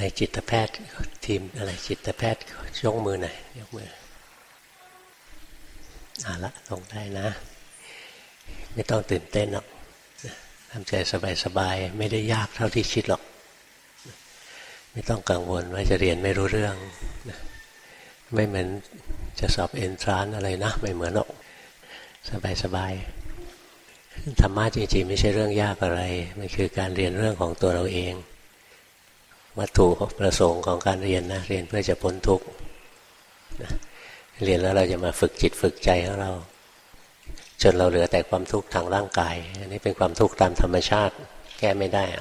จิตแพทย์ทีมอะไรจิตแพทย์ยกมือหน่อยยกมือละลงได้นะไม่ต้องตื่นเต้นหรอกทำใจสบายๆไม่ได้ยากเท่าที่คิดหรอกไม่ต้องกังวลว่าจะเรียนไม่รู้เรื่องไม่เหมือนจะสอบเอนทรานซ์อะไรนะไม่เหมือนหรอกสบายๆธรรมะจริงๆไม่ใช่เรื่องยากอะไรมันคือการเรียนเรื่องของตัวเราเองวัตถุประสงค์ของการเรียนนะเรียนเพื่อจะพ้นทุกข์เรียนแล้วเราจะมาฝึกจิตฝึกใจของเราจนเราเหลือแต่ความทุกข์ทางร่างกายอันนี้เป็นความทุกข์ตามธรรมชาติแก้ไม่ได้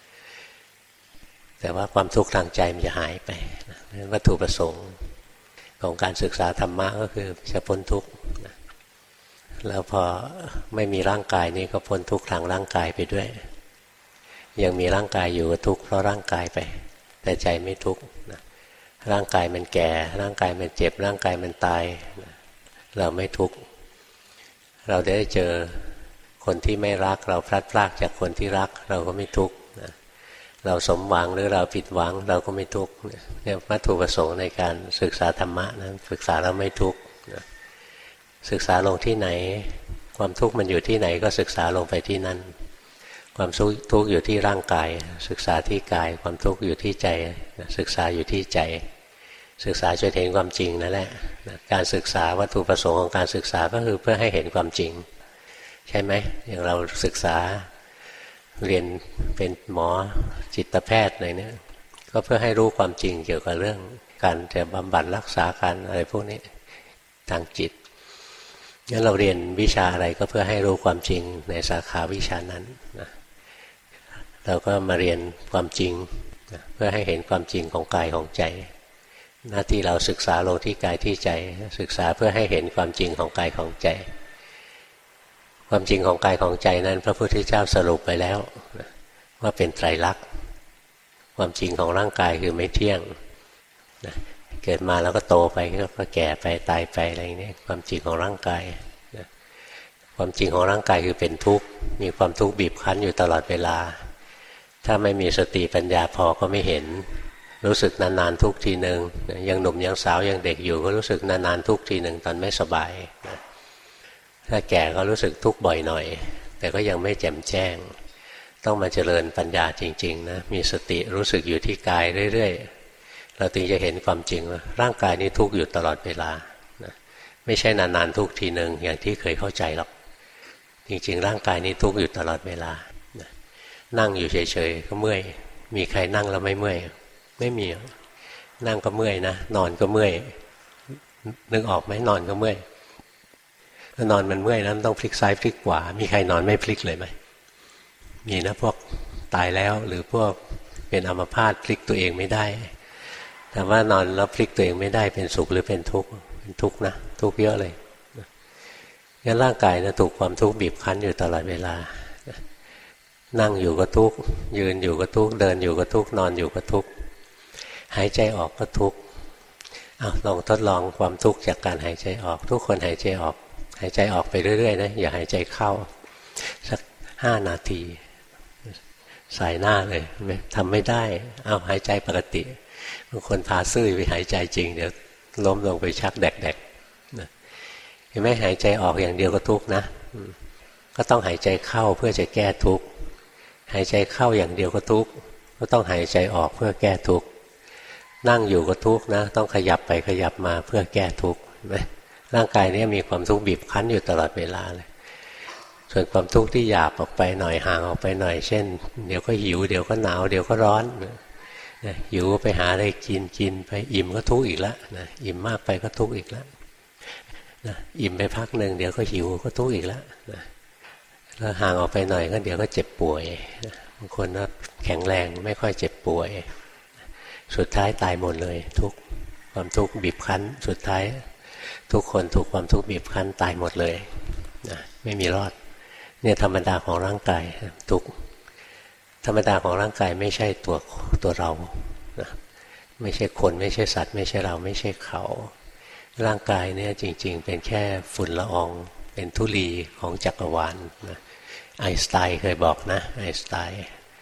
แต่ว่าความทุกข์ทางใจมันจะหายไปวัตถุประสงค์ของการศึกษาธรรมะก็คือจะพ้นทุกข์แล้วพอไม่มีร่างกายนี้ก็พ้นทุกข์ทางร่างกายไปด้วยยังมีร่างกายอยู่ก็ทุกข์เพราะร่างกายไปแต่ใจไม่ทุกข์ร่างกายมันแก่ร่างกายมันเจ็บร่างกายมันตายเราไม่ทุกข์เราได้เจอคนที่ไม่รักเราพลัดพรากจากคนที่รักเราก็ไม่ทุกข์เราสมหวังหรือเราผิดหวังเราก็ไม่ทุกข์เนี่ยวัตถุประสงค์ในการศึกษาธรรมะนั้นศึกษาเราไม่ทุกข์ศึกษาลงที่ไหนความทุกข์มันอยู่ที่ไหนก็ศึกษาลงไปที่นั่นความทุกข์อยู่ที่ร่างกายศึกษาที่กายความทุกข์อยู่ที่ใจศึกษาอยู่ที่ใจศึกษาจนเห็นความจริงนั่นแหละการศึกษาวัตถุประสงค์ของการศึกษาก็คือเพื่อให้เห็นความจริงใช่ไหมอย่างเราศึกษาเรียนเป็นหมอจิตแพทย์อะไรเนี่ยก็เพื่อให้รู้ความจริงเกี่ยวกับเรื่องการจะบำบัดรักษาการอะไรพวกนี้ทางจิตงั้นเราเรียนวิชาอะไรก็เพื่อให้รู้ความจริงในสาขาวิชานั้นนะเราก็มาเรียนความจริงนะเพื่อให้เห็นความจริงของกายของใจหน้าที่เราศึกษาลงที่กายที่ใจศึกษาเพื่อให้เห็นความจริงของกายของใจความจริงของกายของใจนั้นพระพุทธเจ้าสรุปไปแล้วนะว่าเป็นไตรลักษณ์ความจริงของร่างกายคือไม่เที่ยงนะเกิดมาแล้วก็โตไปก็แก่ไปตายไปอะไรอย่างนี้ความจริงของร่างกายนะความจริงของร่างกายคือเป็นทุกข์มีความทุกข์บีบคั้นอยู่ตลอดเวลาถ้าไม่มีสติปัญญาพอก็ไม่เห็นรู้สึกนานๆทุกทีหนึ่งยังหนุ่มยังสาวยังเด็กอยู่ก็รู้สึกนานๆทุกทีหนึ่งตอนไม่สบายนะถ้าแก่ก็รู้สึกทุกข์บ่อยหน่อยแต่ก็ยังไม่แจ่มแจ้งต้องมาเจริญปัญญาจริงๆนะมีสติรู้สึกอยู่ที่กายเรื่อยๆเราถึงจะเห็นความจริงว่าร่างกายนี้ทุกข์อยู่ตลอดเวลานะไม่ใช่นานๆทุกทีหนึ่งอย่างที่เคยเข้าใจหรอกจริงๆร่างกายนี้ทุกข์อยู่ตลอดเวลานะนั่งอยู่เฉยๆก็เมื่อยมีใครนั่งแล้วไม่เมื่อยไม่มีนั่งก็เมื่อยนะนอนก็เมื่อยนึกออกไหมนอนก็เมื่อยถ้านอนมันเมื่อยแล้วต้องพลิกซ้ายพลิกขวามีใครนอนไม่พลิกเลยไหมมีนะพวกตายแล้วหรือพวกเป็นอัมพาตพลิกตัวเองไม่ได้แต่ว่านอนแล้วพลิกตัวเองไม่ได้เป็นสุขหรือเป็นทุกข์เป็นทุกข์นะทุกข์เยอะเลยงั้นร่างกายนะถูกความทุกข์บีบคั้นอยู่ตลอดเวลานั่งอยู่ก็ทุกข์ยืนอยู่ก็ทุกข์เดินอยู่ก็ทุกข์นอนอยู่ก็ทุกข์หายใจออกก็ทุกข์ลองทดลองความทุกข์จากการหายใจออกทุกคนหายใจออกหายใจออกไปเรื่อยๆนะอย่าหายใจเข้าสัก5 นาทีสายหน้าเลยทำไม่ได้หายใจปกติบางคนพาซื่อไปหายใจจริงเดี๋ยวล้มลงไปชักแดกๆนะเห็นไหมหายใจออกอย่างเดียวก็ทุกข์นะก็ต้องหายใจเข้าเพื่อจะแก้ทุกข์หายใจเข้าอย่างเดียวก็ทุกข์ก็ต้องหายใจออกเพื่อแก้ทุกข์นั่งอยู่ก็ทุกข์นะต้องขยับไปขยับมาเพื่อแก้ทุกข์ร่างกายนี้มีความทุกข์บีบคั้นอยู่ตลอดเวลาเลยส่วนความทุกข์ที่หยาบออกไปหน่อยห่างออกไปหน่อยเช่นเดี๋ยวก็หิวเดี๋ยวก็หนาวเดี๋ยวก็ร้อนหิวไปหาอะไรกินไปอิ่มก็ทุกข์อีกแล้วอิ่มมากไปก็ทุกข์อีกแล้วอิ่มไปพักหนึ่งเดี๋ยวก็หิวก็ทุกข์อีกแล้วแล้วห่างออกไปหน่อยก็เดี๋ยวก็เจ็บป่วยบางคนนะแข็งแรงไม่ค่อยเจ็บป่วยสุดท้ายตายหมดเลยทุกความทุกข์บีบคั้นสุดท้ายทุกคนถูกความทุกข์บีบคั้นตายหมดเลยนะไม่มีรอดเนี่ยธรรมดาของร่างกายทุกธรรมดาของร่างกายไม่ใช่ตัวเรานะไม่ใช่คนไม่ใช่สัตว์ไม่ใช่เราไม่ใช่เขาร่างกายเนี่ยจริงๆเป็นแค่ฝุ่นละอองเป็นธุลีของจักรวาลนะไอน์สไตน์เคยบอกนะไอน์สไตน์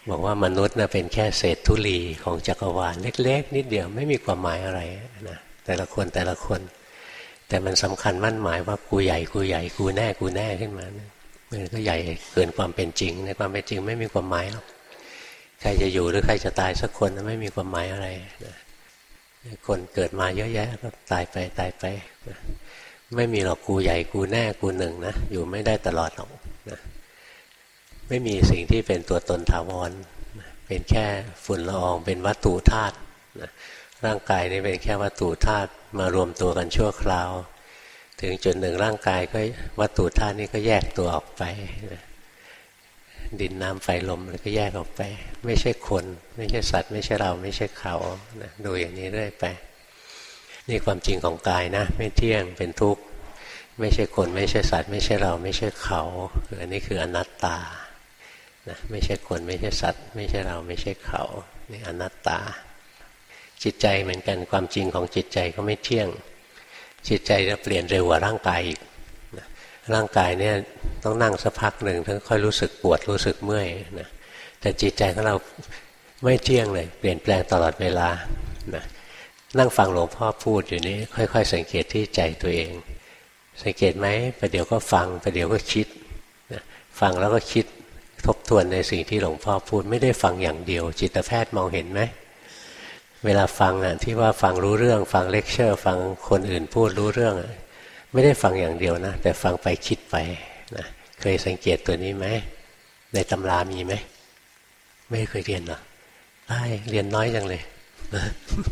บอกว่ามนุษย์นะเป็นแค่เศษธุลีของจักรวาลเล็กๆนิดเดียวไม่มีความหมายอะไรนะแต่ละคนแต่มันสำคัญมั่นหมายว่ากูใหญ่กูแน่ขึ้นมานะมันก็ใหญ่เกินความเป็นจริงในความเป็นจริงไม่มีความหมายหรอกใครจะอยู่หรือใครจะตายสักคนไม่มีความหมายอะไรนะคนเกิดมาเยอะแยะก็ตายไปนะไม่มีหรอกกูใหญ่กูแน่กูหนึ่งนะอยู่ไม่ได้ตลอดหรอกนะไม่มีสิ่งที่เป็นตัวตนถาวรนะเป็นแค่ฝุ่นละอองเป็นวัตถุธาตุนะร่างกายนี่เป็นแค่วัตถุธาตุมารวมตัวกันชั่วคราวถึงจุดหนึ่งร่างกายก็วัตถุธาตุนี้ก็แยกตัวออกไปนะดินน้ำไฟลมแล้วก็แยกออกไปไม่ใช่คนไม่ใช่สัตว์ไม่ใช่เราไม่ใช่เขานะดูอย่างนี้เรื่อยไปนี่ความจริงของกายนะไม่เที่ยงเป็นทุกข์ไม่ใช่คนไม่ใช่สัตว์ไม่ใช่เราไม่ใช่เขาอันนี้คืออนัตตานะไม่ใช่คนไม่ใช่สัตว์ไม่ใช่เราไม่ใช่เขานี่อนัตตาจิตใจเหมือนกันความจริงของจิตใจก็ไม่เที่ยงจิตใจจะเปลี่ยนเร็วกว่าร่างกายอีกนะร่างกายเนี่ยต้องนั่งสักพักหนึ่งถึงค่อยรู้สึกปวดรู้สึกเมื่อยนะแต่จิตใจของเราไม่เที่ยงเลยเปลี่ยนแปลงตลอดเวลานะนั่งฟังหลวงพ่อพูดอยู่นี้ค่อยๆสังเกตที่ใจตัวเองสังเกตไหมประเดี๋ยวก็ฟังประเดี๋ยวก็คิดนะฟังแล้วก็คิดทบทวนในสิ่งที่หลวงพ่อพูดไม่ได้ฟังอย่างเดียวจิตแพทย์มองเห็นไหมเวลาฟังที่ว่าฟังรู้เรื่องฟังเลคเชอร์ฟังคนอื่นพูดรู้เรื่องไม่ได้ฟังอย่างเดียวนะแต่ฟังไปคิดไปนะเคยสังเกตตัวนี้ไหมในตำรามีไหมไม่เคยเรียนหรอได้เรียนน้อยจังเลยนะ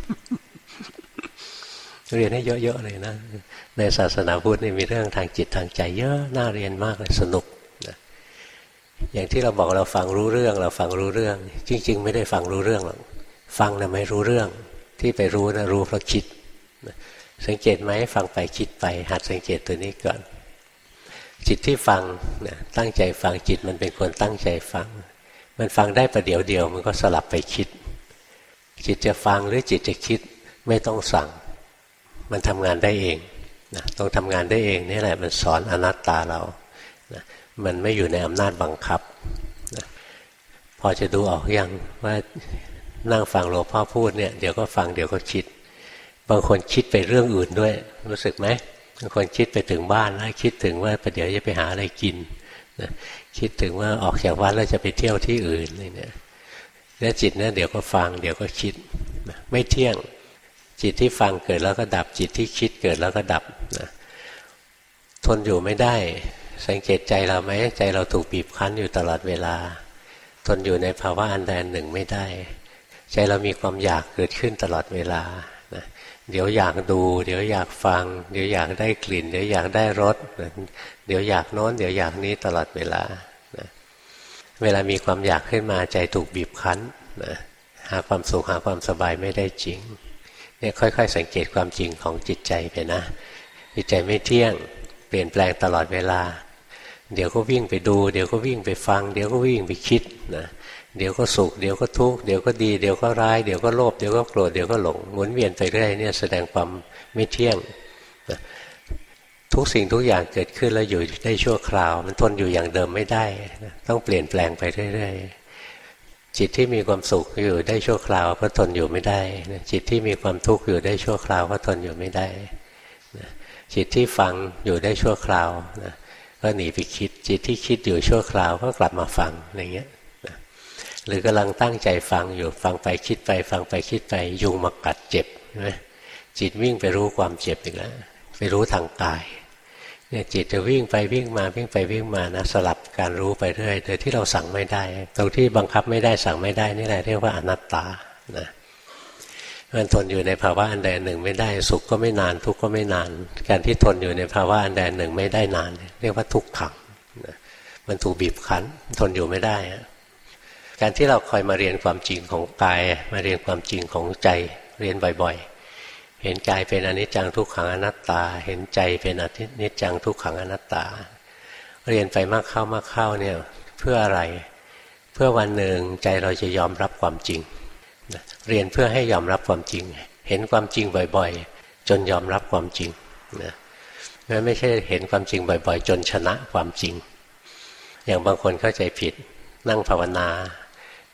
เรียนให้เยอะๆเลยนะในศาสนาพุทธนี่มีเรื่องทางจิตทางใจเยอะน่าเรียนมากเลยสนุกนะอย่างที่เราบอกเราฟังรู้เรื่องจริงๆไม่ได้ฟังรู้เรื่องหรอกฟังนะไม่รู้เรื่องที่ไปรู้นะรู้เพราะคิดสังเกตไหมฟังไปคิดไปหัดสังเกตตัวนี้ก่อนจิตที่ฟังนะตั้งใจฟังจิตมันเป็นคนตั้งใจฟังมันฟังได้ประเดี๋ยวเดียวมันก็สลับไปคิดจิตจะฟังหรือจิตจะคิดไม่ต้องสั่งมันทำงานได้เองนะต้องทำงานได้เองนี่แหละมันสอนอนัตตาเรานะมันไม่อยู่ในอำนาจบังคับนะพอจะดูออกยังว่านั่งฟังหลวงพ่อพูดเนี่ยเดี๋ยวก็ฟังเดี๋ยวก็คิดบางคนคิดไปเรื่องอื่นด้วยรู้สึกไหมบางคนคิดไปถึงบ้านแล้วคิดถึงว่าประเดี๋ยวจะไปหาอะไรกินนะคิดถึงว่าออกจากวัดแล้วจะไปเที่ยวที่อื่นอะไรเนี่ยแล้วจิตเนี่ยเดี๋ยวก็ฟังเดี๋ยวก็คิดนะไม่เที่ยงจิตที่ฟังเกิดแล้วก็ดับจิตที่คิดเกิดแล้วก็ดับนะทนอยู่ไม่ได้สังเกตใจเราไหมใจเราถูกบีบคั้นอยู่ตลอดเวลาทนอยู่ในภาวะอันใดอันหนึ่งไม่ได้ใจเรามีความอยากเกิดขึ้นตลอดเวลานะเดี๋ยวอยากดูเดี๋ยวอยากฟังเดี๋ยวอยากได้กลิ่นเดี๋ยวอยากได้รสนะเดี๋ยวอยากโน้นเดี๋ยวอยากนี้ตลอดเวลานะเวลามีความอยากขึ้นมาใจถูกบีบคั้นนะหาความสุขหาความสบายไม่ได้จริงเนี่ยค่อยๆสังเกตความจริงของจิตใจไปนะจิตใจไม่เที่ยงเปลี่ยนแปลงตลอดเวลาเดี๋ยวก็วิ่งไปดูเดี๋ยวก็วิ่งไปฟังเดี๋ยวก็วิ่งไปคิดนะเดี๋ยวก็สุขเดี๋ยวก็ทุกข์เดี๋ยวก็ดีเดี๋ยวก็ร้ายเดี๋ยวก็โลภเดี๋ยวก็โกรธเดี๋ยวก็หลงหมุนเวียนไปเรื่อยเนี่ยแสดงความไม่เที่ยงนะทุกสิ่งทุกอย่างเกิดขึ้นแล้วอยู่ได้ชั่วคราวมันทนอยู่อย่างเดิมไม่ได้นะต้องเปลี่ยนแปลงไปเรื่อยๆจิตที่มีความสุขอยู่ได้ชั่วคราวก็ทนอยู่ไม่ได้นะจิตที่มีความทุกข์อยู่ได้ชั่วคราวก็ทนอยู่ไม่ได้นะจิตที่ฟังอยู่ได้ชั่วคราวนะก็หนีไปคิดจิตที่คิดอยู่ชั่วคราวก็กลับมาฟังอย่างเงี้ยหรือกำลังตั้งใจฟังอยู่ฟังไปคิดไปฟังไปคิดไปยุงมากัดเจ็บใช่ไหมจิตวิ่งไปรู้ความเจ็บอีกแล้วไปรู้ทางกายเนี่ยจิตจะวิ่งไปวิ่งมาวิ่งไปวิ่งมานะสลับการรู้ไปเรื่อยโดยที่เราสั่งไม่ได้ตรงที่บังคับไม่ได้สั่งไม่ได้นี่แหละเรียกว่าอนัตตานะมันทนอยู่ในภาวะอันใดอันหนึ่งไม่ได้สุขก็ไม่นานทุกข์ก็ไม่นานการที่ทนอยู่ในภาวะอันใดอันหนึ่งไม่ได้นานเรียกว่าทุกขังนะมันถูกบีบคั้นทนอยู่ไม่ได้การที่เราคอยมาเรียนความจริงของกายมาเรียนความจริงของใจเรียนบ่อยๆเห็นกายเป็นอนิจจังทุกขังอนัตตาเห็นใจเป็นอนิจจังทุกขังอนัตตาเรียนไปมากเข้าเนี่ยเพื่ออะไรเพื่อวันหนึ่งใจเราจะยอมรับความจริงเรียนเพื่อให้ยอมรับความจริงเห็นความจริงบ่อยๆจนยอมรับความจริงนะไม่ใช่เห็นความจริงบ่อยๆจนชนะความจริงอย่างบางคนเข้าใจผิดนั่งภาวนา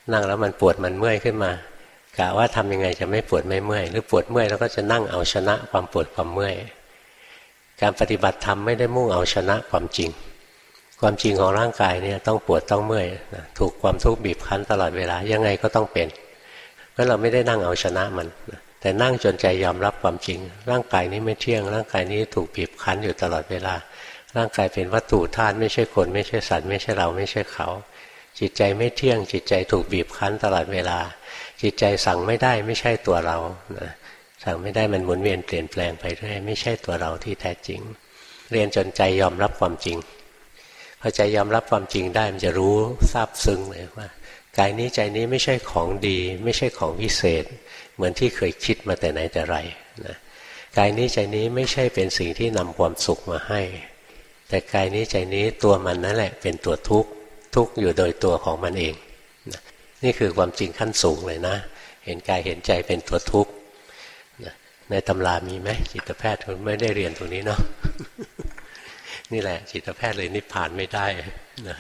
นั่งแล้วมันปวดมันเมื่อยขึ้นมากะว่าทำยังไงจะไม่ปวดไม่เมื่อยหรือปวดเมื่อยแล้วก็จะนั่งเอาชนะความปวดความเมื่อยการปฏิบัติธรรมไม่ได้มุ่งเอาชนะความจริงความจริงของร่างกายเนี่ยต้องปวดต้องเมื่อยถูกความทุกข์บีบคั้นตลอดเวลายังไงก็ต้องเป็นเพราะเราไม่ได้นั่งเอาชนะมันแต่นั่งจนใจยอมรับความจริงร่างกายนี้ไม่เที่ยงร่างกายนี้ถูกบีบคั้นอยู่ตลอดเวลาร่างกายเป็นวัตถุธาตุไม่ใช่คนไม่ใช่สัตว์ไม่ใช่เราไม่ใช่เขาจิตใจไม่เที่ยงจิตใจถูกบีบคั้นตลอดเวลาจิตใจสั่งไม่ได้ไม่ใช่ตัวเราสั่งไม่ได้มันหมุนเวียนเปลี่ยนแปลงไปเรื่อยไม่ใช่ตัวเราที่แท้จริงเรียนจนใจยอมรับความจริงพอใจยอมรับความจริงได้มันจะรู้ซาบซึ้งเลยว่ากายนี้ใจนี้ไม่ใช่ของดีไม่ใช่ของวิเศษเหมือนที่เคยคิดมาแต่ไหนแต่ไรนะกายนี้ใจนี้ไม่ใช่เป็นสิ่งที่นำความสุขมาให้แต่กายนี้ใจนี้ตัวมันนั่นแหละเป็นตัวทุกข์ทุกข์อยู่โดยตัวของมันเองนะนี่คือความจริงขั้นสูงเลยนะเห็นกายเห็นใจเป็นตัวทุกข์นะในตำรามีไหมจิตแพทย์คุณไม่ได้เรียนตรงนี้เนาะ นี่แหละจิตแพทย์เลยนิพพานไม่ได้นะ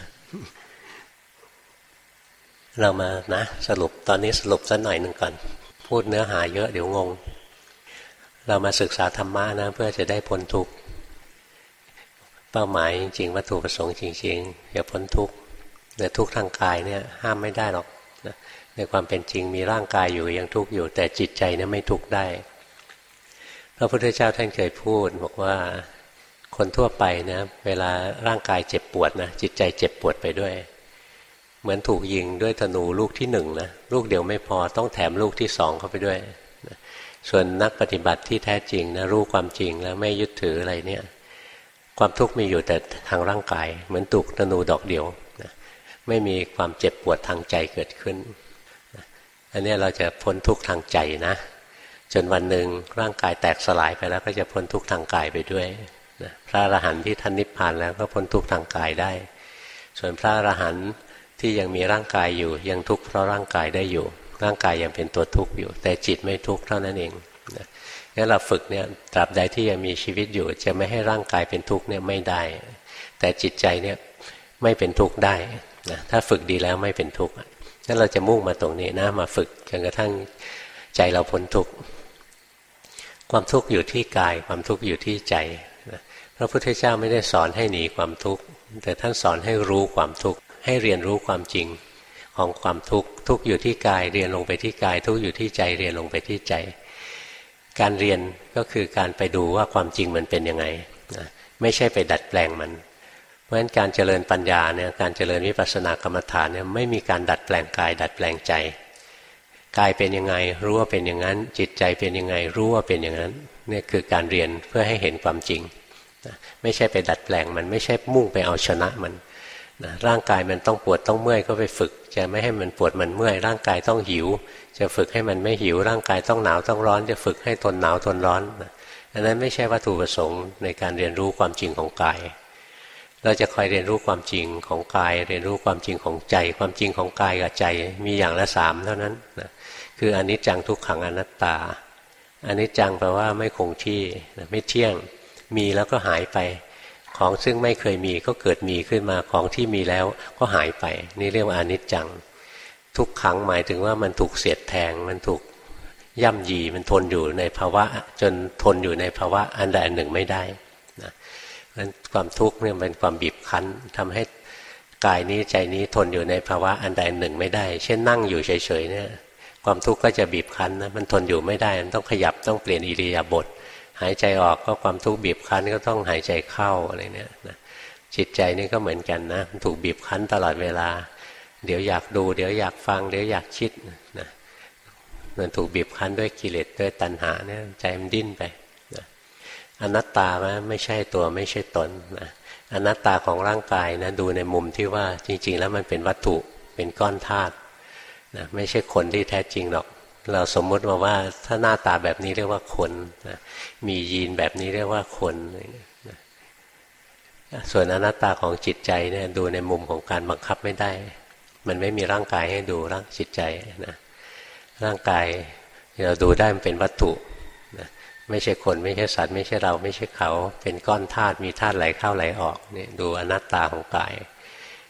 เรามานะสรุปตอนนี้สรุปสักหน่อยหนึ่งก่อนพูดเนื้อหาเยอะเดี๋ยวงงเรามาศึกษาธรรมะนะเพื่อจะได้พ้นทุกข์เป้าหมายจริงๆวัตถุประสงค์จริงๆอย่าพ้นทุกข์แต่ทุกข์ทางกายเนี่ยห้ามไม่ได้หรอกนะในความเป็นจริงมีร่างกายอยู่ยังทุกข์อยู่แต่จิตใจเนี่ยไม่ทุกข์ได้พระพุทธเจ้าท่านเคยพูดบอกว่าคนทั่วไปนะเวลาร่างกายเจ็บปวดนะจิตใจเจ็บปวดไปด้วยเหมือนถูกยิงด้วยธนูลูกที่หนึ่งนะลูกเดียวไม่พอต้องแถมลูกที่สองเข้าไปด้วยนะส่วนนักปฏิบัติที่แท้จริงนะรู้ความจริงแล้วไม่ยึดถืออะไรเนี่ยความทุกข์มีอยู่แต่ทางร่างกายเหมือนถูกธนูดอกเดียวนะไม่มีความเจ็บปวดทางใจเกิดขึ้นนะอันนี้เราจะพ้นทุกข์ทางใจนะจนวันหนึ่งร่างกายแตกสลายไปแล้วก็จะพ้นทุกข์ทางกายไปด้วยนะพระอรหันต์ที่ท่านนิพพานแล้วก็พ้นทุกข์ทางกายได้ส่วนพระอรหันต์ที่ยังมีร่างกายอยู่ยังทุกข์เพราะร่างกายได้อยู่ร่างกายยังเป็นตัวทุกข์อยู่แต่จิตไม่ทุกข์เท่านั้นเองนะงั้นเราฝึกเนี่ยตราบใดที่ยังมีชีวิตอยู่จะไม่ให้ร่างกายเป็นทุกข์เนี่ยไม่ได้แต่จิตใจเนี่ยไม่เป็นทุกข์ได้นะถ้าฝึกดีแล้วไม่เป็นทุกข์งั้นเราจะมุ่งมาตรงนี้นะมาฝึกจนกระทั่งใจเราพ้นทุกข์ความทุกข์อยู่ที่กายความทุกข์อยู่ที่ใจนะพระพุทธเจ้าไม่ได้สอนให้หนีความทุกข์แต่ท่านสอนให้รู้ความทุกข์ให้เรียนรู้ความจริงของความทุกข์ทุกข์อยู่ที่กายเรียนลงไปที่กายทุกข์อยู่ที่ใจเรียนลงไปที่ใจการเรียนก็คือการไปดูว่าความจริงมันเป็นยังไงนะไม่ใช่ไปดัดแปลงมันเพราะฉะนั้นการเจริญปัญญาเนี่ยการเจริญวิปัสสนากรรมฐานเนี่ยไม่มีการดัดแปลงกายดัดแปลงใจกายเป็นยังไงรู้ว่าเป็นอย่างนั้นจิตใจเป็นยังไงรู้ว่าเป็นอย่างนั้นนี่คือการเรียนเพื่อให้เห็นความจริงนะไม่ใช่ไปดัดแปลงมันไม่ใช่มุ่งไปเอาชนะมันนะร่างกายมันต้องปวดต้องเมื่อยก็ไปฝึกจะไม่ให้มันปวดมันเมื่อยร่างกายต้องหิวจะฝึกให้มันไม่หิวร่างกายต้องหนาวต้องร้อนจะฝึกให้ทนหนาวทนร้อนนะอันนั้นไม่ใช่วัตถุประสงค์ในการเรียนรู้ความจริงของกายเราจะคอยเรียนรู้ความจริงของกายเรียนรู้ความจริงของใจความจริงของกายกับใจมีอย่างละ3เท่านั้นนะคืออนิจจังทุกขังอนัตตาอนิจจังแปลว่าไม่คงที่ไม่เที่ยงมีแล้วก็หายไปของซึ่งไม่เคยมีก็เกิดมีขึ้นมาของที่มีแล้วก็หายไปนี่เรียกว่าอนิจจังทุกขังหมายถึงว่ามันถูกเสียดแทงมันถูกย่ำยีมันทนอยู่ในภาวะจนทนอยู่ในภาวะอันใดอันหนึ่งไม่ได้นะนั้นความทุกข์เนี่ยเป็นความบีบคั้นทำให้กายนี้ใจนี้ทนอยู่ในภาวะอันใดอันหนึ่งไม่ได้เช่นนั่งอยู่เฉยๆเนี่ยความทุกข์ก็จะบีบคั้นนะมันทนอยู่ไม่ได้มันต้องขยับต้องเปลี่ยนอิริยาบถหายใจออกก็ความทุกข์บีบคั้นก็ต้องหายใจเข้าอะไรเนี่ยนะจิตใจนี่ก็เหมือนกันนะมันถูกบีบคั้นตลอดเวลาเดี๋ยวอยากดูเดี๋ยวอยากฟังเดี๋ยวอยากคิดนะมันถูกบีบคั้นด้วยกิเลสด้วยตัณหาเนี่ยใจมันดิ้นไปนะอนัตตาไม่ใช่ตัวไม่ใช่ตนนะอนัตตาของร่างกายนะดูในมุมที่ว่าจริงๆแล้วมันเป็นวัตถุเป็นก้อนธาตุนะไม่ใช่คนที่แท้จริงหรอกเราสมมุติว่าถ้าหน้าตาแบบนี้เรียกว่าคนนะมียีนแบบนี้เรียกว่าคนนะส่วนอนัตตาของจิตใจเนี่ยดูในมุมของการบังคับไม่ได้มันไม่มีร่างกายให้ดูร่างจิตใจนะร่างกายเราดูได้มันเป็นวัตถุนะไม่ใช่คนไม่ใช่สัตว์ไม่ใช่เราไม่ใช่เขาเป็นก้อนธาตุมีธาตุไหลเข้าไหลออกนี่ดูอนัตตาของกาย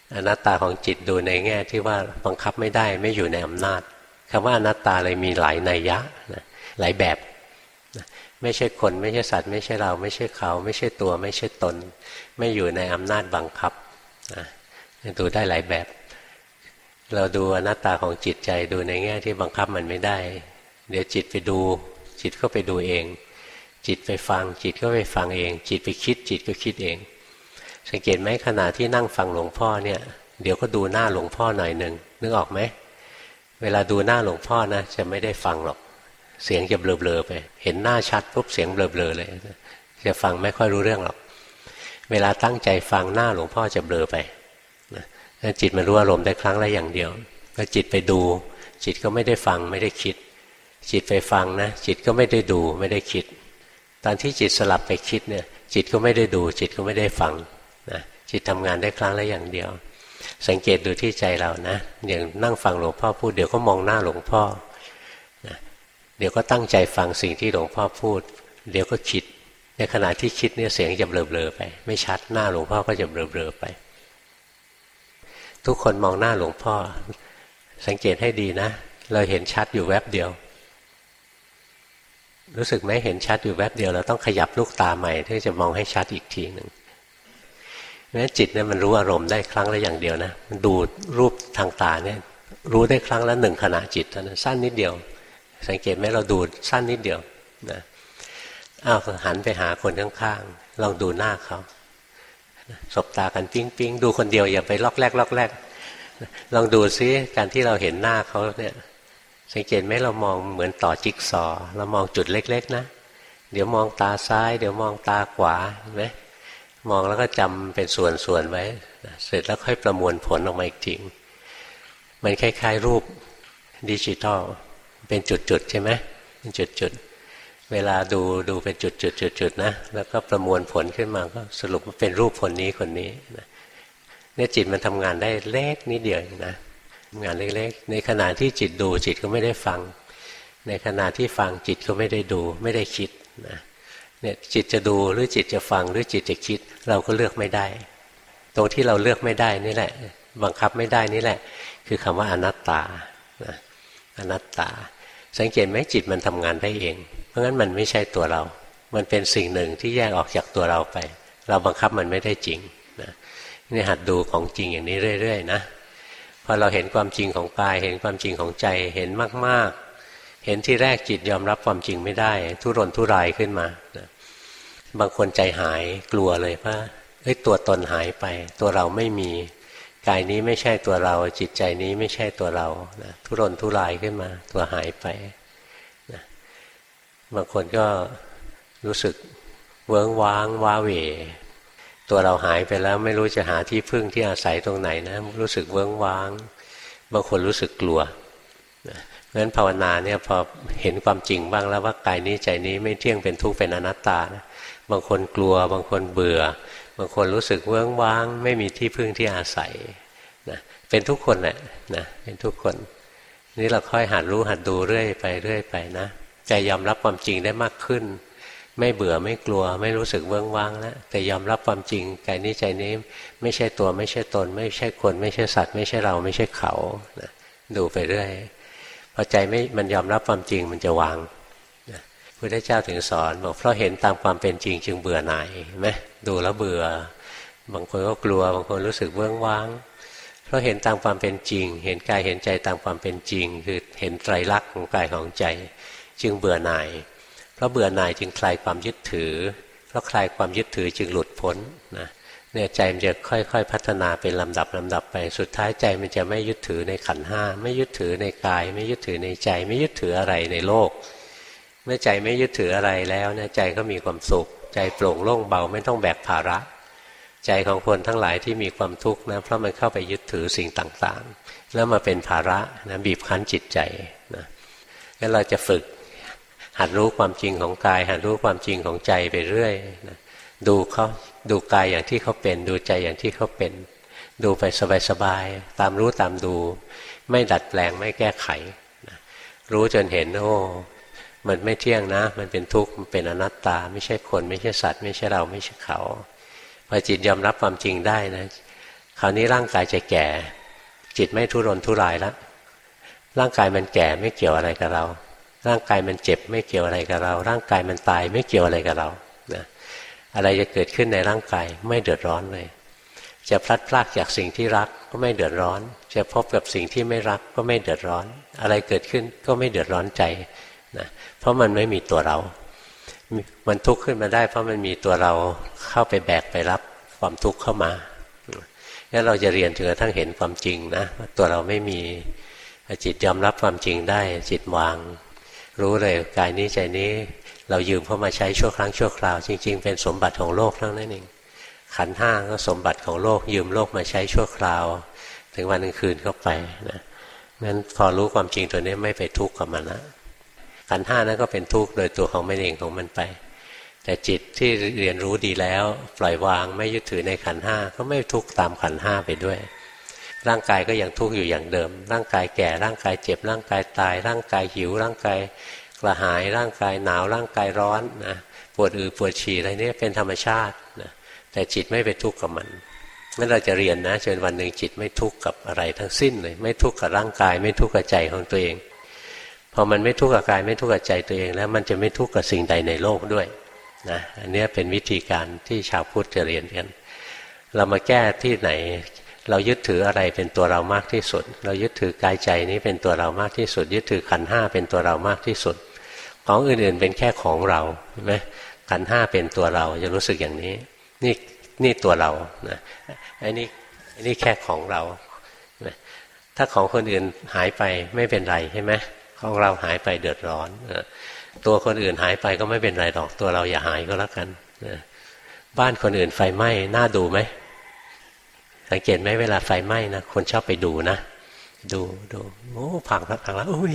อนัตตาของจิตดูในแง่ที่ว่าบังคับไม่ได้ไม่อยู่ในอำนาจคำว่าอนัตตาเลยมีหลายนัยยะนะหลายแบบนะไม่ใช่คนไม่ใช่สัตว์ไม่ใช่เราไม่ใช่เขาไม่ใช่ตัวไม่ใช่ตนไม่อยู่ในอำนาจบังคับนะดูได้หลายแบบเราดูอนัตตาของจิตใจดูในแง่ที่บังคับมันไม่ได้เดี๋ยวจิตไปดูจิตก็ไปดูเองจิตไปฟังจิตก็ไปฟังเองจิตไปคิดจิตก็คิดเองสังเกตไหมขณะที่นั่งฟังหลวงพ่อเนี่ยเดี๋ยวก็ดูหน้าหลวงพ่อหน่อยหนึ่งนึกออกไหมเวลาดูหน้าหลวงพ่อนะจะไม่ได้ฟังหรอกเสียงจะเบลอๆไปเห็นหน้าชัดปุ๊บเสียงเบลอๆเลยจะฟังไม่ค่อยรู้เรื่องหรอกเวลาตั้งใจฟังหน้าหลวงพ่อจะเบลอไปนะจิตมันรู้อารมณ์ได้ครั้งละอย่างเดียวพอจิตไปดูจิตก็ไม่ได้ฟังไม่ได้คิดจิตไปฟังนะจิตก็ไม่ได้ดูไม่ได้คิดตอนที่จิตสลับไปคิดเนี่ยจิตก็ไม่ได้ดูจิตก็ไม่ได้ฟังนะจิตทำงานได้ครั้งละอย่างเดียวสังเกตดูที่ใจเรานะอย่างนั่งฟังหลวงพ่อพูดเดี๋ยวก็มองหน้าหลวงพ่อนะเดี๋ยวก็ตั้งใจฟังสิ่งที่หลวงพ่อพูดเดี๋ยวก็คิดในขณะที่คิดเนี่ยเสียงจะเบลอๆไปไม่ชัดหน้าหลวงพ่อก็จะเบลอๆไปทุกคนมองหน้าหลวงพ่อสังเกตให้ดีนะเราเห็นชัดอยู่แวบเดียวรู้สึกไหมเห็นชัดอยู่แวบเดียวเราต้องขยับลูกตาใหม่เพื่อจะมองให้ชัดอีกทีหนึ่งเพราะฉะนั้นจิตเนี่ยมันรู้อารมณ์ได้ครั้งละอย่างเดียวนะมันดูรูปทางตาเนี่ยรู้ได้ครั้งละ1ขณะจิตนะสั้นนิดเดียวสังเกตไหมเราดูสั้นนิดเดียวนะหันไปหาคนข้างๆลองดูหน้าเขาสบตากันปิ๊งๆดูคนเดียวอย่าไปลอกแรกลองดูซิการที่เราเห็นหน้าเขาเนี่ยสังเกตไหมเรามองเหมือนต่อจิ๊กซอว์เรามองจุดเล็กๆนะเดี๋ยวมองตาซ้ายเดี๋ยวมองตาขวาเห็นไหมมองแล้วก็จำเป็นส่วนๆไว้เสร็จแล้วค่อยประมวลผลออกมาอีกทีมันคล้ายๆรูปดิจิทัลเป็นจุดๆใช่ไหมเป็นจุดๆเวลาดูเป็นจุดๆนะแล้วก็ประมวลผลขึ้นมาก็สรุปว่าเป็นรูปคนนี้เนี่ยจิตมันทำงานได้เล็กนิดเดียวนะงานเล็กๆในขณะที่จิตดูจิตก็ไม่ได้ฟังในขณะที่ฟังจิตก็ไม่ได้ดูไม่ได้คิดนะเนี่ยจิตจะดูหรือจิตจะฟังหรือจิตจะคิดเราก็เลือกไม่ได้ตรงที่เราเลือกไม่ได้นี่แหละบังคับไม่ได้นี่แหละคือคำว่าอนัตตานะอนัตตาสังเกตไหมจิตมันทำงานได้เองเพราะงั้นมันไม่ใช่ตัวเรามันเป็นสิ่งหนึ่งที่แยกออกจากตัวเราไปเราบังคับมันไม่ได้จริงนะนี่หัดดูของจริงอย่างนี้เรื่อยๆนะพอเราเห็นความจริงของกายเห็นความจริงของใจเห็นมากๆเห็นที่แรกจิตยอมรับความจริงไม่ได้ทุรนทุรายขึ้นมานะบางคนใจหายกลัวเลยว่าตัวตนหายไปตัวเราไม่มีกายนี้ไม่ใช่ตัวเราจิตใจนี้ไม่ใช่ตัวเรานะทุรนทุรายขึ้นมาตัวหายไปนะบางคนก็รู้สึกเวิ้งว้างว้าเหวตัวเราหายไปแล้วไม่รู้จะหาที่พึ่งที่อาศัยตรงไหนนะรู้สึกเวิ้งว้างบางคนรู้สึกกลัวนะเพราะฉะนั้นภาวนาเนี่ยพอเห็นความจริงบ้างแล้วว่ากายนี้ใจนี้ไม่เที่ยงเป็นทุกข์เป็นอนัตตานะบางคนกลัวบางคนเบื่อบางคนรู้สึกเวิ้งว้างไม่มีที่พึ่งที่อาศัยนะเป็นทุกคนแหละนะเป็นทุกคนนี่เราค่อยหัดรู้หัดดูเรื่อยไปนะใจยอมรับความจริงได้มากขึ้นไม่เบื่อไม่กลัวไม่รู้สึกเวิ้งว้างแล้วแต่ยอมรับความจริงกายนี้ใจนี้ไม่ใช่ตัวไม่ใช่ตนไม่ใช่คนไม่ใช่สัตว์ไม่ใช่เราไม่ใช่เขานะดูไปเรื่อยพอใจมันยอมรับความจริงมันจะวางนะพระพุทธเจ้าถึงสอนบอกเพราะเห็นตามความเป็นจริงจึงเบื่อหน่ายเห็นไหมดูแล้วเบื่อบางคนก็กลัวบางคนรู้สึกเวิ้งว้างเพราะเห็นตามความเป็นจริงเห็นกายเห็นใจตามความเป็นจริงคือเห็นไตรลักษณ์ของกายของใจจึงเบื่อหน่ายเพราะเบื่อหน่ายจึงคลายความยึดถือเพราะคลายความยึดถือจึงหลุดพ้นนะเนี่ยใจมันจะค่อยๆพัฒนาเป็นลำดับไปสุดท้ายใจมันจะไม่ยึดถือในขันธ์ห้าไม่ยึดถือในกายไม่ยึดถือในใจไม่ยึดถืออะไรในโลกเมื่อใจไม่ยึดถืออะไรแล้วเนี่ยใจก็มีความสุขใจโปร่งโล่งเบาไม่ต้องแบกภาระใจของคนทั้งหลายที่มีความทุกข์นะเพราะมันเข้าไปยึดถือสิ่งต่างๆแล้วมาเป็นภาระนะบีบคั้นจิตใจนะงั้นเราจะฝึกหัดรู้ความจริงของกายหัดรู้ความจริงของใจไปเรื่อยนะดูกายอย่างที่เขาเป็นดูใจอย่างที่เขาเป็นดูไปสบายๆตามรู้ตามดูไม่ดัดแปลงไม่แก้ไขนะรู้จนเห็นโอ้มันไม่เที่ยงนะมันเป็นทุกข์มันเป็นอนัตตาไม่ใช่คนไม่ใช่สัตว์ไม่ใช่เราไม่ใช่เขาพอจิตยอมรับความจริงได้นะคราวนี้ร่างกายจะแก่จิตไม่ทุรนทุรายแล้วร่างกายมันแก่ไม่เกี่ยวอะไรกับเราร่างกายมันเจ็บไม่เกี่ยวอะไรกับเราร่างกายมันตายไม่เกี่ยวอะไรกับเรานะอะไรจะเกิดขึ้นในร่างกายไม่เดือดร้อนเลยจะพลัดพรากจากสิ่งที่รักก็ไม่เดือดร้อนจะพบกับสิ่งที่ไม่รักก็ไม่เดือดร้อนอะไรเกิดขึ้นก็ไม่เดือดร้อนใจนะเพราะมันไม่มีตัวเรามันทุกข์ขึ้นมาได้เพราะมันมีตัวเราเข้าไปแบกไปรับความทุกข์เข้ามางั้นเราจะเรียนจนกระทั่งเห็นความจริงนะว่าตัวเราไม่มีจิตยอมรับความจริงได้จิตวางรู้เลยกายนี้ใจนี้เรายืมเข้ามาใช้ชั่วครั้งชั่วคราวจริงๆเป็นสมบัติของโลกทั้งนั้นเองขันธ์ห้าก็สมบัติของโลกยืมโลกมาใช้ชั่วคราวถึงวันนึงคืนเข้าไปนะงั้นพอรู้ความจริงตัวนี้ไม่ไปทุกข์กับมันละขันธ์ห้านั้นก็เป็นทุกข์โดยตัวของมันเองของมันไปแต่จิตที่เรียนรู้ดีแล้วปล่อยวางไม่ยึดถือในขันธ์ห้าก็ไม่ทุกข์ตามขันธ์ห้าไปด้วยร่างกายก็ยังทุกข์อยู่อย่างเดิมร่างกายแก่ร่างกายเจ็บร่างกายตายร่างกายหิวร่างกายกระหายร่างกายหนาวร่างกายร้อนนะปวดปวดฉี่อะไรนี่เป็นธรรมชาตินะแต่จิตไม่ไปทุกข์กับมันงั้นเราจะเรียนนะจนวันหนึ่งจิตไม่ทุกข์กับอะไรทั้งสิ้นเลยไม่ทุกข์กับร่างกายไม่ทุกข์กับใจของตัวเองพอมันไม่ทุกข์กับกายไม่ทุกข์กับใจตัวเองแล้วมันจะไม่ทุกข์กับสิ่งใดในโลกด้วยนะอันนี้เป็นวิธีการที่ชาวพุทธจะเรียนกันเรามาแก้ที่ไหนเรายึดถืออะไรเป็นตัวเรามากที่สุดเรายึดถือกายใจนี้เป็นตัวเรามากที่สุดยึดถือขันธ์ห้าเป็นตัวเรามากที่สุดของอื่นๆเป็นแค่ของเราใช่ไหมขันธ์ห้าเป็นตัวเราจะรู้สึกอย่างนี้นี่ตัวเรานะไอ้นี่แค่ของเราถ้าของคนอื่นหายไปไม่เป็นไรใช่ไหมของเราหายไปเดือดร้อนตัวคนอื่นหายไปก็ไม่เป็นไรหรอกตัวเราอย่าหายก็แล้วกันบ้านคนอื่นไฟไหม้น่าดูไหมสังเกตไหมเวลาไฟไหม้นะคนชอบไปดูนะดูโอ้พังแล้วโอ้ย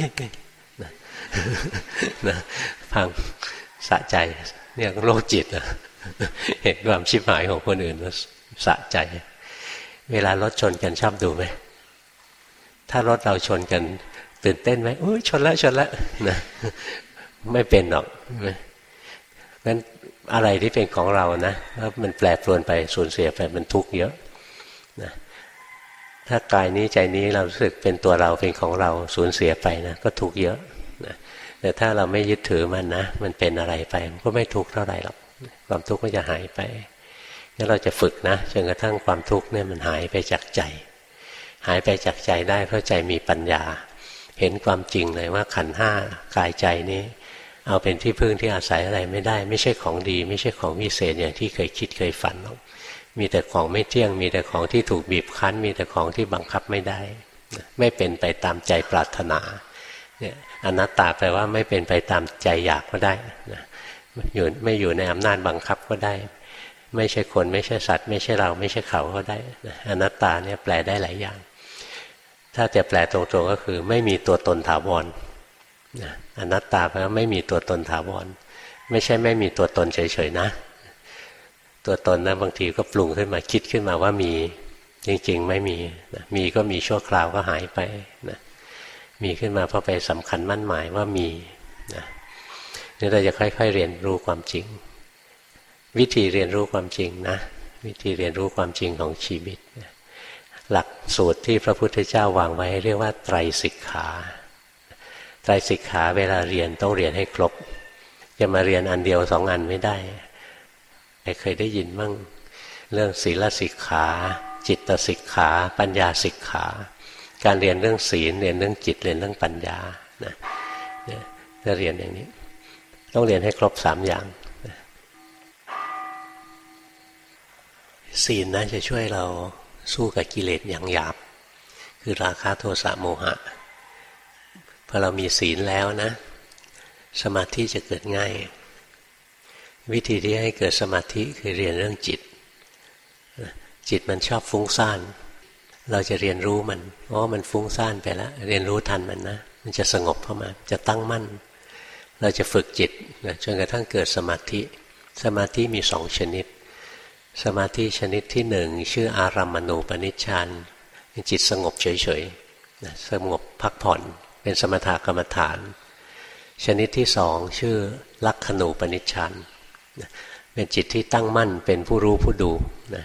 นะพังสะใจเนี่ยโรคจิตนะเห็นความชิบหายของคนอื่นแล้วสะใจเวลารถชนกันชอบดูไหมถ้ารถเราชนกันตื่นเต้นไหมโอ้ยชนแล้วนะไม่เป็นหรอกงั้นอะไรที่เป็นของเรานะแล้วมันแปรปรวนไปสูญเสียไปมันทุกข์เยอะนะถ้ากายนี้ใจนี้เรารู้สึกเป็นตัวเราเป็นของเราสูญเสียไปนะก็ทุกข์เยอะนะแต่ถ้าเราไม่ยึดถือมันนะมันเป็นอะไรไปมันก็ไม่ทุกข์เท่าไหร่หรอกความทุกข์ก็จะหายไปงั้นเราจะฝึกนะจนกระทั่งความทุกข์เนี่ยมันหายไปจากใจหายไปจากใจได้เพราะใจมีปัญญาเห็นความจริงเลยว่าขันธ์ห้ากายใจนี้เอาเป็นที่พึ่งที่อาศัยอะไรไม่ได้ไม่ใช่ของดีไม่ใช่ของวิเศษอย่างที่เคยคิดเคยฝันหรอกมีแต่ของไม่เที่ยงมีแต่ของที่ถูกบีบคั้นมีแต่ของที่บังคับไม่ได้ไม่เป็นไปตามใจปรารถนาเนี่ยอนัตตาแปลว่าไม่เป็นไปตามใจอยากก็ได้ไม่อยู่ในอำนาจบังคับก็ได้ไม่ใช่คนไม่ใช่สัตว์ไม่ใช่เราไม่ใช่เขาก็ได้อนัตตาเนี่ยแปลได้หลายอย่างถ้าจะแปลตรงๆก็คือไม่มีตัวตนถาวรอนัตตาแปลว่าไม่มีตัวตนถาวรไม่ใช่ไม่มีตัวตนเฉยๆนะตัวตนนะบางทีก็ปรุงขึ้นมาคิดขึ้นมาว่ามีจริงๆไม่มีนะมีก็มีชั่วคราวก็หายไปนะมีขึ้นมาเพราะไปสำคัญมั่นหมายว่ามีนะนี่เราจะค่อยๆเรียนรู้ความจริงวิธีเรียนรู้ความจริงนะวิธีเรียนรู้ความจริงของชีวิตหลักสูตรที่พระพุทธเจ้าวางไว้เรียกว่าไตรสิกขาไตรสิกขาเวลาเรียนต้องเรียนให้ครบจะมาเรียนอันเดียวสองอันไม่ได้เคยได้ยินบ้างเรื่องศีลสิกขาจิตสิกขาปัญญาสิกขาการเรียนเรื่องศีลเรียนเรื่องจิตเรียนเรื่องปัญญานะจะเรียนอย่างนี้ต้องเรียนให้ครบ3อย่างศีลนะจะช่วยเราสู้กับกิเลสอย่างหยาบคือราคะโทสะโมหะพอเรามีศีลแล้วนะสมาธิจะเกิดง่ายวิธีที่ให้เกิดสมาธิคือเรียนเรื่องจิตจิตมันชอบฟุ้งซ่านเราจะเรียนรู้มันมันฟุ้งซ่านไปแล้วเรียนรู้ทันมันนะมันจะสงบเข้ามาจะตั้งมั่นเราจะฝึกจิตจนกระทั่งเกิดสมาธิสมาธิมี2ชนิดสมาธิชนิดที่1ชื่ออารัมมณูปนิชฌานเป็นจิตสงบเฉยๆสงบพักผ่อนเป็นสมถกรรมฐานชนิดที่2ชื่อลักขณูปนิชฌานเป็นจิตที่ตั้งมั่นเป็นผู้รู้ผู้ดูนะ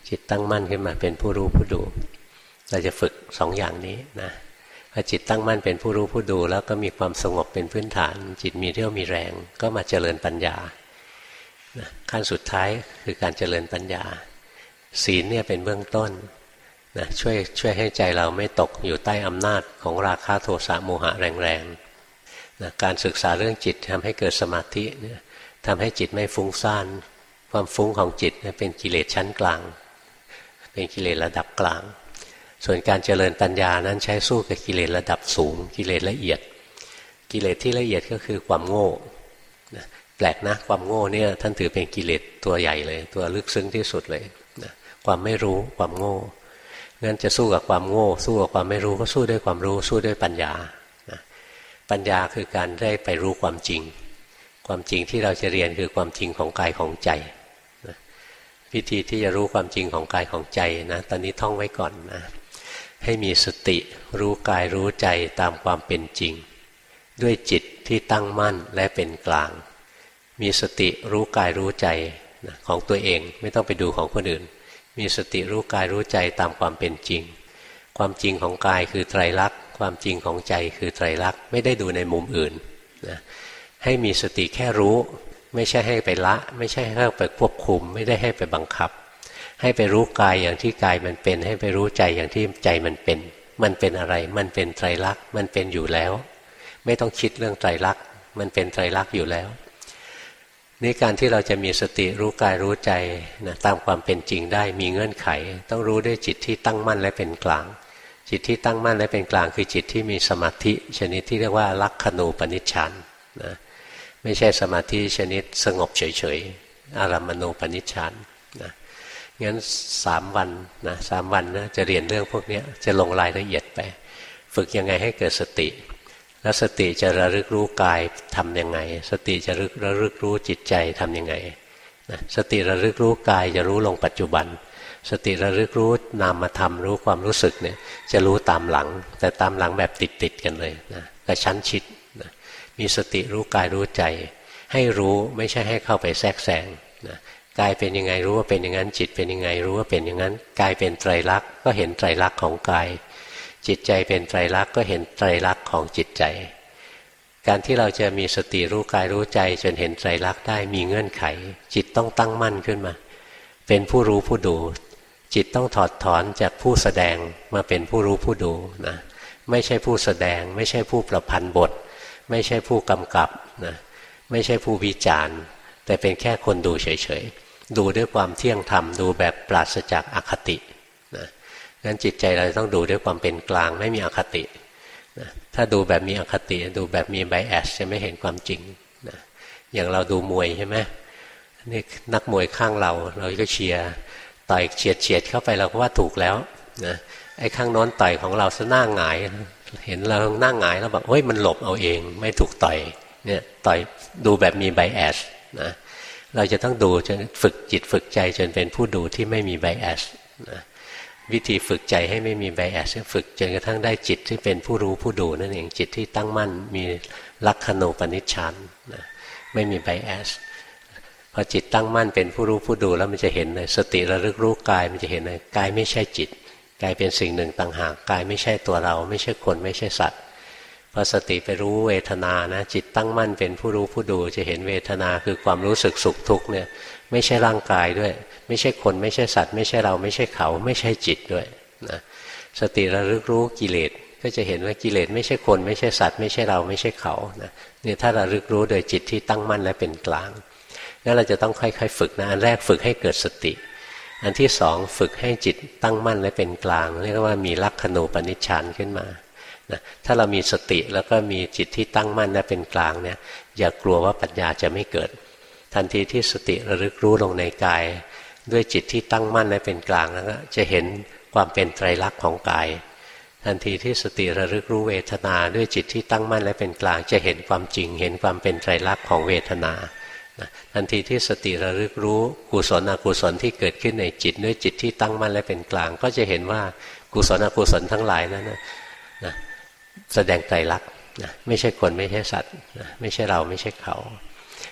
จิตตั้งมั่นขึ้นมาเป็นผู้รู้ผู้ดูเราจะฝึกสองอย่างนี้นะพอจิตตั้งมั่นเป็นผู้รู้ผู้ดูแล้วก็มีความสงบเป็นพื้นฐานจิตมีเรี่ยวมีแรงก็มาเจริญปัญญาขั้นสุดท้ายคือการเจริญปัญญาศีลเนี่ยเป็นเบื้องต้นนะช่วยให้ใจเราไม่ตกอยู่ใต้อำนาจของราคะโทสะโมหะแรงๆนะการศึกษาเรื่องจิตทำให้เกิดสมาธิเนี่ยทำให้จิตไม่ฟุ้งซ่านความฟุ้งของจิตเป็นกิเลสชั้นกลางเป็นกิเลสระดับกลางส่วนการเจริญปัญญานั้นใช้สู้กับกิเลสระดับสูงกิเลสละเอียดกิเลสที่ละเอียดก็คือความโง่นะแปลกนะความโง่เนี่ยท่านถือเป็นกิเลสตัวใหญ่เลยตัวลึกซึ้งที่สุดเลยนะความไม่รู้ความโง่งั้นจะสู้กับความโง่สู้กับความไม่รู้ก็สู้ด้วยความรู้สู้ด้วยปัญญานะปัญญาคือการได้ไปรู้ความจริงความจริงที่เราจะเรียนคือความจริงของกายของใจนะวิธีที่จะรู้ความจริงของกายของใจนะตอนนี้ท่องไว้ก่อนนะให้มีสติรู้กายรู้ใจตามความเป็นจริงด้วยจิตที่ตั้งมั่นและเป็นกลางมีสติรู้กายรู้ใจนะของตัวเองไม่ต้องไปดูของคนอื่นมีสติรู้กายรู้ใจตามความเป็นจริงความจริงของกายคือไตรลักษณ์ความจริงของใจคือไตรลักษณ์ไม่ได้ดูในมุมอื่นนะให้มีสติแค่รู้ไม่ใช่ให้ไปละไม่ใช่ให้ไปควบคุมไม่ได้ให้ไปบังคับให้ไปรู้กายอย่างที่กายมันเป็นให้ไปรู้ใจอย่างที่ใจมันเป็นอะไรมันเป็นไตรลักษณ์มันเป็นอยู่แล้วไม่ต้องคิดเรื่องไตรลักษณ์มันเป็นไตรลักษณ์อยู่แล้วนี่การที่เราจะมีสติรู้กายรู้ใจนะตามความเป็นจริงได้มีเงื่อนไขต้องรู้ด้วยจิตที่ตั้งมั่นและเป็นกลางจิตที่ตั้งมั่นและเป็นกลางคือจิตที่มีสมาธิชนิดที่เรียกว่าลักขณูปนิชฌานนะไม่ใช่สมาธิชนิดสงบเฉยๆอารัมมณูปนิชฌานนะงั้น3 วันนะ3 วันนะจะเรียนเรื่องพวกนี้จะลงรายละเอียดไปฝึกยังไงให้เกิดสติแล้วสติจะระลึกรู้กายทำยังไงสติจะระลึกรู้จิตใจทำยังไงนะสติระลึกรู้กายจะรู้ลงปัจจุบันสติระลึกรู้นามธรรมรู้ความรู้สึกเนี่ยจะรู้ตามหลังแต่ตามหลังแบบติดกันเลยนะกระชั้นชิดนะมีสติรู้กายรู้ใจให้รู้ไม่ใช่ให้เข้าไปแทรกแซงนะกายเป็นยังไงรู้ว่าเป็นอย่างนั้นจิตเป็นยังไงรู้ว่าเป็นอย่างนั้นกายเป็นไตรลักษณ์ก็เห็นไตรลักษณ์ของกายจิตใจเป็นไตรลักษณ์ก็เห็นไตรลักษณ์ของจิตใจการที่เราจะมีสติรู้กายรู้ใจจนเห็นไตรลักษณ์ได้มีเงื่อนไขจิตต้องตั้งมั่นขึ้นมาเป็นผู้รู้ผู้ดูจิตต้องถอดถอนจากผู้แสดงมาเป็นผู้รู้ผู้ดูนะไม่ใช่ผู้แสดงไม่ใช่ผู้ประพันธ์บทไม่ใช่ผู้กำกับนะไม่ใช่ผู้วิจารณ์แต่เป็นแค่คนดูเฉยๆดูด้วยความเที่ยงธรรมดูแบบปราศจากอคตินะงั้นจิตใจเราต้องดูด้วยความเป็นกลางไม่มีอคตินะถ้าดูแบบมีอคติดูแบบมีไบแอสจะไม่เห็นความจริงนะอย่างเราดูมวยใช่ไหมนี่นักมวยข้างเราก็เชียร์ต่อยเฉียดเข้าไปเราก็ว่าถูกแล้วนะไอ้ข้างโน้นต่อยของเราซะหน้าหงายเห็นเราหน้าหงายแล้วแบบเฮ้ยมันหลบเอาเองไม่ถูกต่อยเนี่ยต่อยดูแบบมีไบแอสนะเราจะต้องดูจนฝึกจิตฝึกใจจนเป็นผู้ดูที่ไม่มีไบแอสนะวิธีฝึกใจให้ไม่มีไบแอสฝึกจนกระทั่งได้จิตที่เป็นผู้รู้ผู้ดูนั่นเองจิตที่ตั้งมั่นมีลักขณูปนิชฌานนะไม่มีไบแอสพอจิตตั้งมั่นเป็นผู้รู้ผู้ดูแล้วมันจะเห็นเลยสติระลึกรู้กายมันจะเห็นเลยกายไม่ใช่จิตกายเป็นสิ่งหนึ่งต่างหากกายไม่ใช่ตัวเราไม่ใช่คนไม่ใช่สัตว์พอสติไปรู้เวทนานะจิตตั้งมั่นเป็นผู้รู้ผู้ดูจะเห็นเวทนาคือความรู้สึกสุขทุกข์เนี่ยไม่ใช่ร่างกายด้วยไม่ใช่คนไม่ใช่สัตว์ไม่ใช่เราไม่ใช่เขาไม่ใช่จิตด้วยนะสติระลึกรู้กิเลสก็จะเห็นว่ากิเลสไม่ใช่คนไม่ใช่สัตว์ไม่ใช่เราไม่ใช่เขานะเนี่ยถ้าระลึกรู้โดยจิตที่ตั้งมั่นและเป็นกลางงั้นเราจะต้องค่อยๆฝึกนะอันแรกฝึกให้เกิดสติอันที่สองฝึกให้จิตตั้งมั่นและเป็นกลางเรียกว่ามีลักขณูปนิชฌานขึ้นมานะถ้าเรามีสติแล้วก็มีจิตที่ตั้งมั่นและเป็นกลางเนี่ยอย่ากลัวว่าปัญญาจะไม่เกิดทันทีที่สติระลึกรู้ลงในกายด้วยจิตที่ตั้งมั่นและเป็นกลางแล้วจะเห็นความเป็นไตรลักษณ์ของกายทันทีที่สติระลึกรู้เวทนาด้วยจิตที่ตั้งมั่นและเป็นกลางจะเห็นความจริงเห็นความเป็นไตรลักษณ์ของเวทนาทันทีที่สติระลึกรู้กุศลอกุศลที่เกิดขึ้นในจิตด้วยจิตที่ตั้งมั่นและเป็นกลางก็จะเห็นว่ากุศลอกุศลทั้งหลายนั้นนะแสดงไตรลักษณ์นะไม่ใช่คนไม่ใช่สัตว์นะไม่ใช่เราไม่ใช่เขา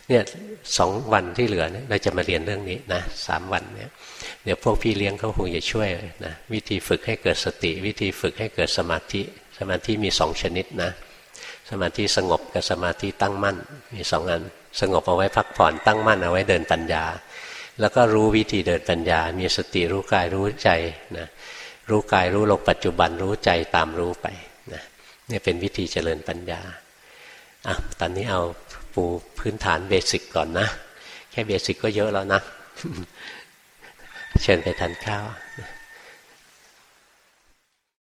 เนี่ย2 วันที่เหลือเนี่ยเราจะมาเรียนเรื่องนี้นะ3 วันเนี่ยเดี๋ยวพวกพี่เลี้ยงเขาคงจะช่วยนะวิธีฝึกให้เกิดสติวิธีฝึกให้เกิดสมาธิมี2 ชนิดนะสมาธิสงบกับสมาธิตั้งมั่นมี2 อันสงบเอาไว้พักผ่อนตั้งมั่นเอาไว้เดินปัญญาแล้วก็รู้วิธีเดินปัญญามีสติรู้กายรู้ใจนะรู้กายรู้ลงปัจจุบันรู้ใจตามรู้ไปนะนี่เป็นวิธีเจริญปัญญาตอนนี้เอาปูพื้นฐานเบสิกก่อนนะแค่เบสิกก็เยอะแล้วนะเชิญไปทานข้าว